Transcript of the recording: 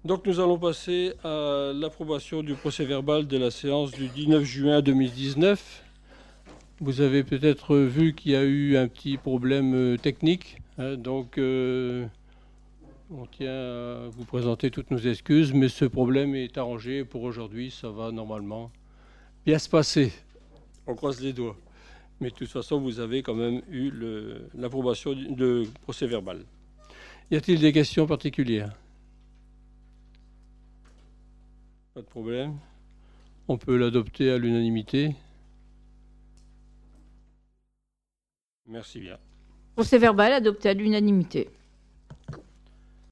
Donc nous allons passer à l'approbation du procès-verbal de la séance du 19 juin 2019. Vous avez peut-être vu qu'il y a eu un petit problème technique, donc on tient à vous présenter toutes nos excuses, mais ce problème est arrangé pour aujourd'hui, ça va normalement bien se passer. On croise les doigts. Mais de toute façon, vous avez quand même eu l'approbation du procès-verbal. Y a-t-il des questions particulières ? Pas de problème. On peut l'adopter à l'unanimité. Merci bien. Procès verbal adopté à l'unanimité.